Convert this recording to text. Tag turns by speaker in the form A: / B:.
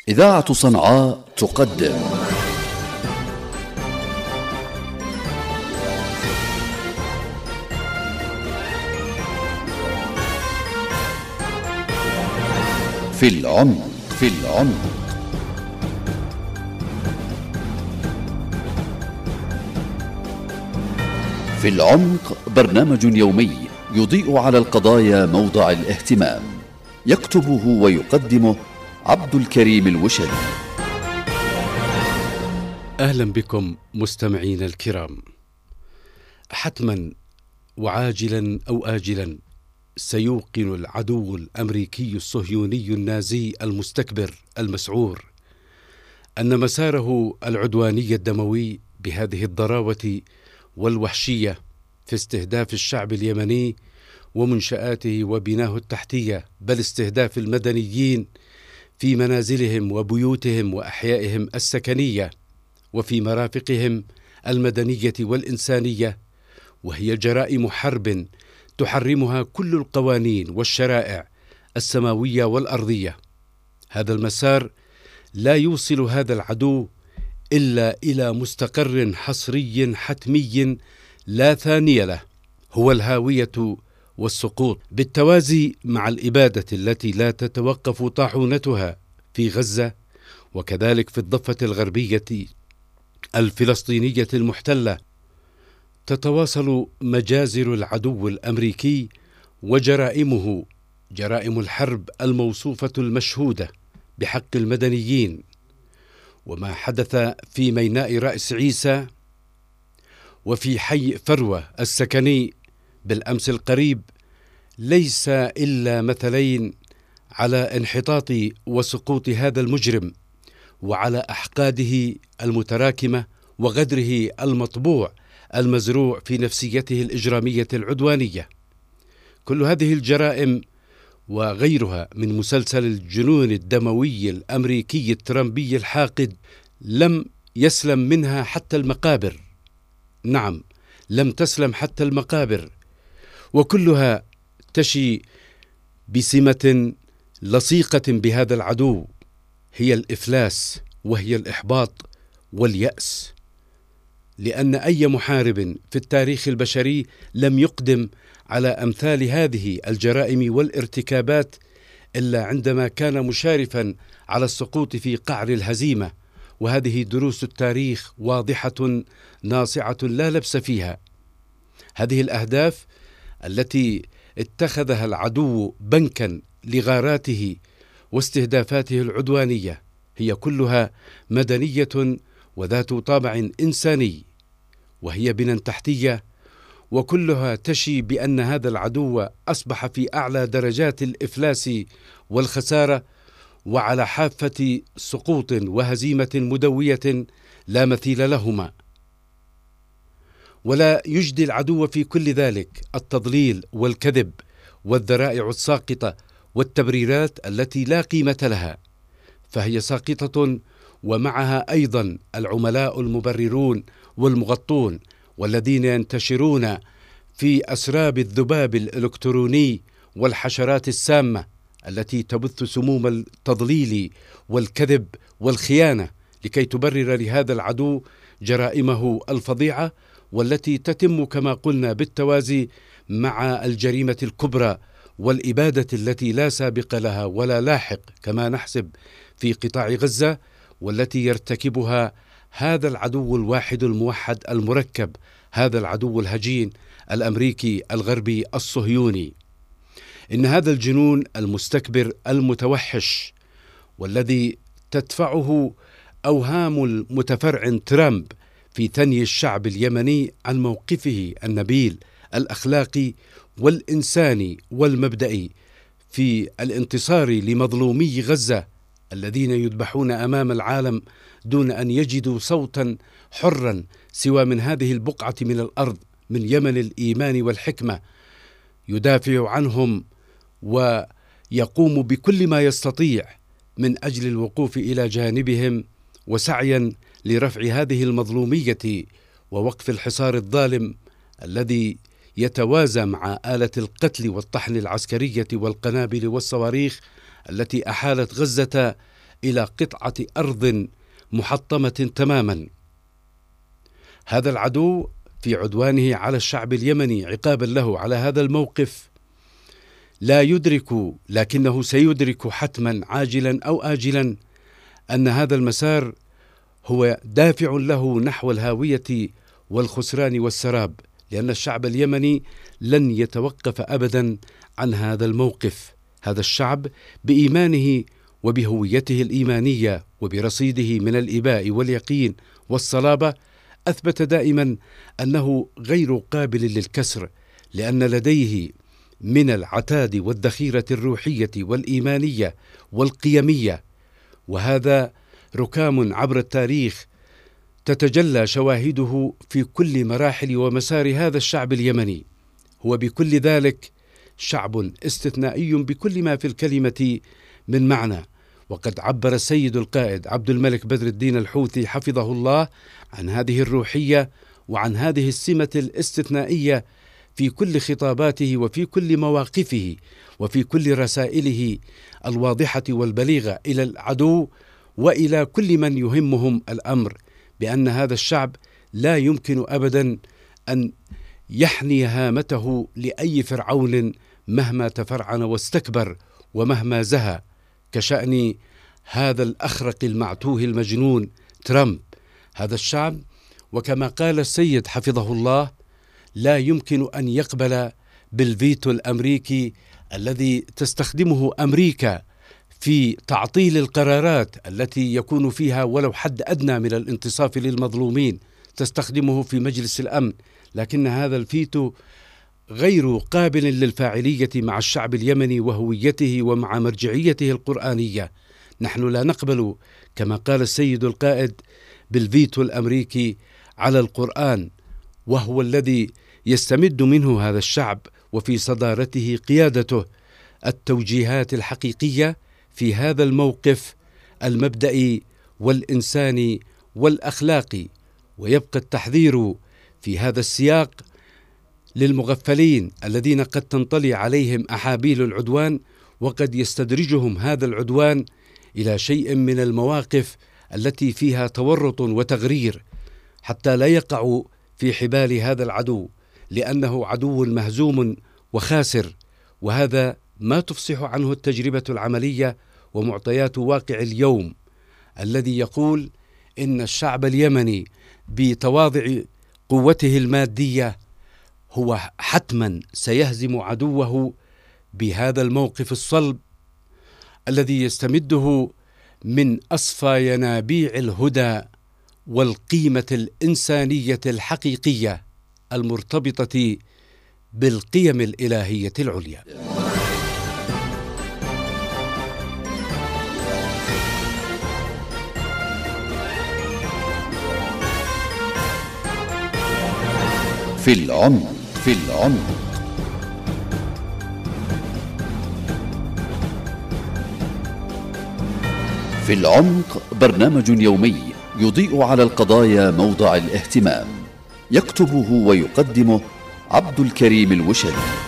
A: إذاعة صنعاء تقدم في العمق. في العمق برنامج يومي يضيء على القضايا موضع الاهتمام، يكتبه ويقدمه عبد الكريم الوشري.
B: أهلا بكم مستمعين الكرام. حتما وعاجلا أو آجلا سيوقن العدو الأمريكي الصهيوني النازي المستكبر المسعور أن مساره العدواني الدموي بهذه الضراوة والوحشية في استهداف الشعب اليمني ومنشآته وبناه التحتية، بل استهداف المدنيين في منازلهم وبيوتهم وأحيائهم السكنية وفي مرافقهم المدنية والإنسانية، وهي جرائم حرب تحرمها كل القوانين والشرائع السماوية والأرضية. هذا المسار لا يوصل هذا العدو إلا إلى مستقر حصري حتمي لا ثاني له، هو الهاوية والسقوط، بالتوازي مع الإبادة التي لا تتوقف طاحونتها في غزة، وكذلك في الضفة الغربية الفلسطينية المحتلة. تتواصل مجازر العدو الأمريكي وجرائمه، جرائم الحرب الموصوفة المشهودة بحق المدنيين. وما حدث في ميناء رأس عيسى وفي حي فروة السكني بالأمس القريب ليس إلا مثلين على انحطاط وسقوط هذا المجرم، وعلى أحقاده المتراكمة وغدره المطبوع المزروع في نفسيته الإجرامية العدوانية. كل هذه الجرائم وغيرها من مسلسل الجنون الدموي الأمريكي الترامبي الحاقد لم يسلم منها حتى المقابر. نعم، لم تسلم حتى المقابر، وكلها تشي بسمة لصيقة بهذا العدو، هي الإفلاس وهي الإحباط واليأس. لأن أي محارب في التاريخ البشري لم يقدم على أمثال هذه الجرائم والارتكابات إلا عندما كان مشارفا على السقوط في قعر الهزيمة، وهذه دروس التاريخ واضحة ناصعة لا لبس فيها. هذه الأهداف التي اتخذها العدو بنكا لغاراته واستهدافاته العدوانية هي كلها مدنية وذات طابع إنساني، وهي بنى تحتية، وكلها تشي بأن هذا العدو أصبح في أعلى درجات الإفلاس والخسارة، وعلى حافة سقوط وهزيمة مدوية لا مثيل لهما. ولا يجدي العدو في كل ذلك التضليل والكذب والذرائع الساقطة والتبريرات التي لا قيمة لها، فهي ساقطة، ومعها أيضا العملاء المبررون والمغطون، والذين ينتشرون في أسراب الذباب الإلكتروني والحشرات السامة التي تبث سموم التضليل والكذب والخيانة لكي تبرر لهذا العدو جرائمه الفظيعة، والتي تتم كما قلنا بالتوازي مع الجريمة الكبرى والإبادة التي لا سابق لها ولا لاحق كما نحسب في قطاع غزة، والتي يرتكبها هذا العدو الواحد الموحد المركب، هذا العدو الهجين الأمريكي الغربي الصهيوني. إن هذا الجنون المستكبر المتوحش، والذي تدفعه أوهام المتفرعن ترامب في ثني الشعب اليمني عن موقفه النبيل الأخلاقي والإنساني والمبدئي في الانتصار لمظلومي غزة الذين يذبحون أمام العالم دون أن يجدوا صوتا حرا سوى من هذه البقعة من الأرض، من يمن الإيمان والحكمة، يدافع عنهم ويقوم بكل ما يستطيع من أجل الوقوف إلى جانبهم وسعيا لرفع هذه المظلومية ووقف الحصار الظالم الذي يتوازى مع آلة القتل والطحن العسكرية والقنابل والصواريخ التي أحالت غزة إلى قطعة أرض محطمة تماما. هذا العدو في عدوانه على الشعب اليمني عقابا له على هذا الموقف لا يدرك، لكنه سيدرك حتما عاجلا أو آجلا أن هذا المسار هو دافع له نحو الهاوية والخسران والسراب، لأن الشعب اليمني لن يتوقف أبدا عن هذا الموقف. هذا الشعب بإيمانه وبهويته الإيمانية وبرصيده من الإباء واليقين والصلابة أثبت دائما أنه غير قابل للكسر، لأن لديه من العتاد والذخيرة الروحية والإيمانية والقيمية، وهذا ركام عبر التاريخ تتجلى شواهده في كل مراحل ومسار هذا الشعب اليمني. هو بكل ذلك شعب استثنائي بكل ما في الكلمة من معنى، وقد عبر السيد القائد عبد الملك بدر الدين الحوثي حفظه الله عن هذه الروحية وعن هذه السمة الاستثنائية في كل خطاباته وفي كل مواقفه وفي كل رسائله الواضحة والبليغة إلى العدو وإلى كل من يهمهم الأمر، بأن هذا الشعب لا يمكن أبدا أن يحني هامته لأي فرعون مهما تفرعن واستكبر ومهما زهى، كشأن هذا الأخرق المعتوه المجنون ترامب. هذا الشعب وكما قال السيد حفظه الله لا يمكن أن يقبل بالفيتو الأمريكي الذي تستخدمه أمريكا في تعطيل القرارات التي يكون فيها ولو حد أدنى من الانتصاف للمظلومين، تستخدمه في مجلس الأمن، لكن هذا الفيتو غير قابل للفاعلية مع الشعب اليمني وهويته ومع مرجعيته القرآنية. نحن لا نقبل كما قال السيد القائد بالفيتو الأمريكي على القرآن، وهو الذي يستمد منه هذا الشعب وفي صدارته قيادته التوجيهات الحقيقية في هذا الموقف المبدئي والإنساني والأخلاقي. ويبقى التحذير في هذا السياق للمغفلين الذين قد تنطلي عليهم أحابيل العدوان، وقد يستدرجهم هذا العدوان إلى شيء من المواقف التي فيها تورط وتغرير، حتى لا يقعوا في حبال هذا العدو، لأنه عدو مهزوم وخاسر، وهذا ما تفصح عنه التجربة العملية ومعطيات واقع اليوم الذي يقول إن الشعب اليمني بتواضع قوته المادية هو حتما سيهزم عدوه بهذا الموقف الصلب الذي يستمده من أصفى ينابيع الهدى والقيمة الإنسانية الحقيقية المرتبطة بالقيم الإلهية العليا.
A: في العمق في العمق. في العمق برنامج يومي يضيء على القضايا موضع الاهتمام، يكتبه ويقدمه عبد الكريم الوشلي.